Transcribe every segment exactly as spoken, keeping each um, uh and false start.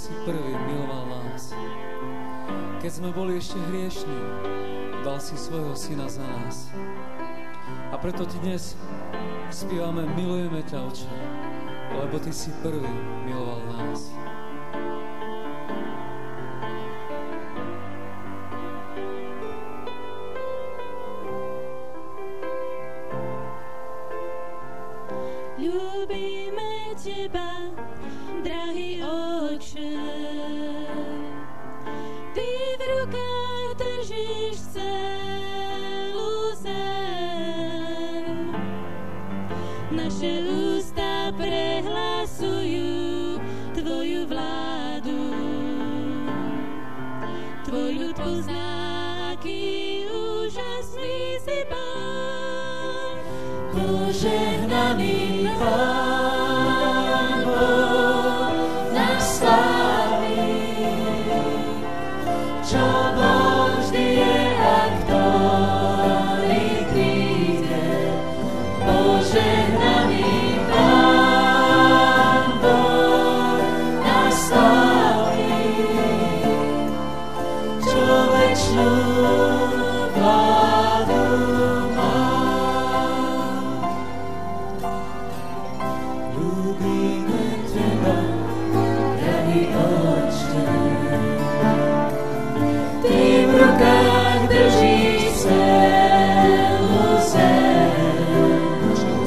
si prvý miloval nás. Keď sme boli ešte hriešní, dal si svojho syna za nás. A preto ti dnes spievame, milujeme ťa, Otče, lebo ty si prvý miloval nás. Ľúbime teba, drahý Otče. Ty v rukách držíš celú zem. Naše ústa prehlasujú tvoju vládu. Tvoj ľud pozná, aký úžasný si Pán. Požehnaný Pán Boh nás slaví, čo Boh vždy je a ktorý príde. Požehnaný Pán Boh nás slaví, čo večnú vládu má. Ľúbime teba, drahý Otče. Ty v rukách držíš celú zem.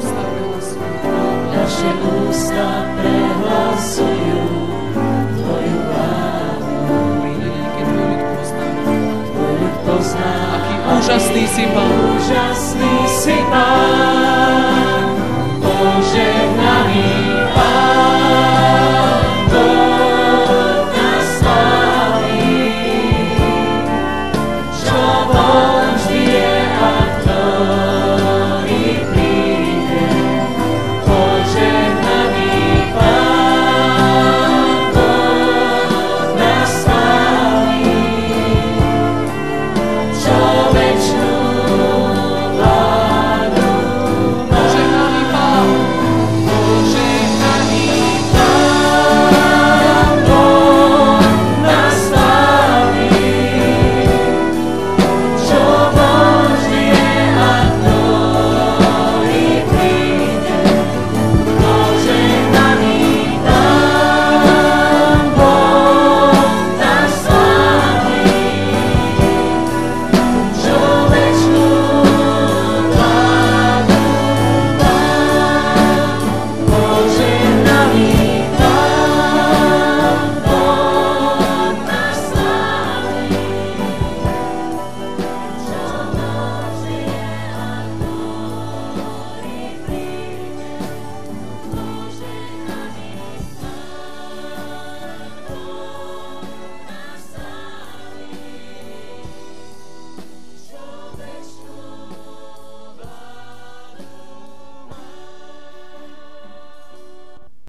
Naše ústa prehlasujú tvoju vládu. Tvoj ľud pozná, Aký úžasný si Pán. úžasný si Pán.